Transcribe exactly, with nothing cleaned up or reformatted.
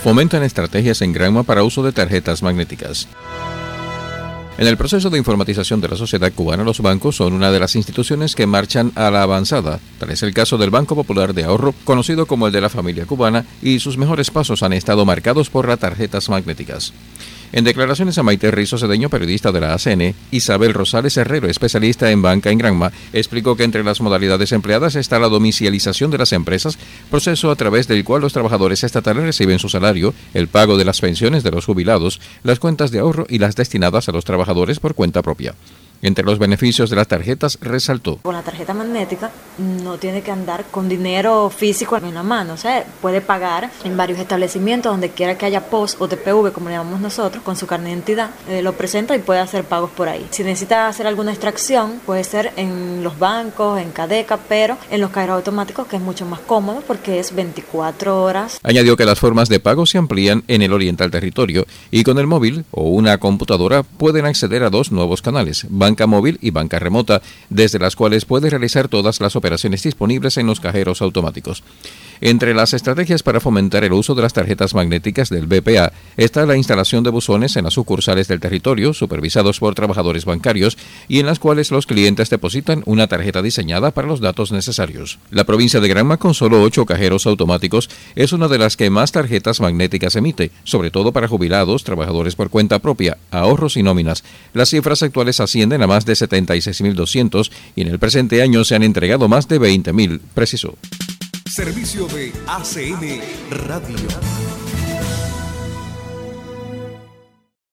fomentan estrategias en Granma para uso de tarjetas magnéticas. En el proceso de informatización de la sociedad cubana, los bancos son una de las instituciones que marchan a la avanzada. Tal es el caso del Banco Popular de Ahorro, conocido como el de la familia cubana, y sus mejores pasos han estado marcados por las tarjetas magnéticas. En declaraciones a Maite Rizo Cedeño, periodista de la A C N, Isabel Rosales Herrero, especialista en banca en Granma, explicó que entre las modalidades empleadas está la domicilialización de las empresas, proceso a través del cual los trabajadores estatales reciben su salario, el pago de las pensiones de los jubilados, las cuentas de ahorro y las destinadas a los trabajadores por cuenta propia. Entre los beneficios de las tarjetas, resaltó: con la tarjeta magnética no tiene que andar con dinero físico en la mano, o sea, puede pagar en varios establecimientos donde quiera que haya P O S o T P V, como le llamamos nosotros, con su carnet de identidad, eh, lo presenta y puede hacer pagos por ahí. Si necesita hacer alguna extracción, puede ser en los bancos, en Cadeca, pero en los cajeros automáticos, que es mucho más cómodo porque es veinticuatro horas. Añadió que las formas de pago se amplían en el oriental territorio y con el móvil o una computadora pueden acceder a dos nuevos canales, banca móvil y banca remota, desde las cuales puede realizar todas las operaciones disponibles en los cajeros automáticos. Entre las estrategias para fomentar el uso de las tarjetas magnéticas del B P A está la instalación de buzones en las sucursales del territorio, supervisados por trabajadores bancarios, y en las cuales los clientes depositan una tarjeta diseñada para los datos necesarios. La provincia de Granma, con solo ocho cajeros automáticos, es una de las que más tarjetas magnéticas emite, sobre todo para jubilados, trabajadores por cuenta propia, ahorros y nóminas. Las cifras actuales ascienden a más de setenta y seis mil doscientos y en el presente año se han entregado más de veinte mil, precisó. Servicio de A C N Radio.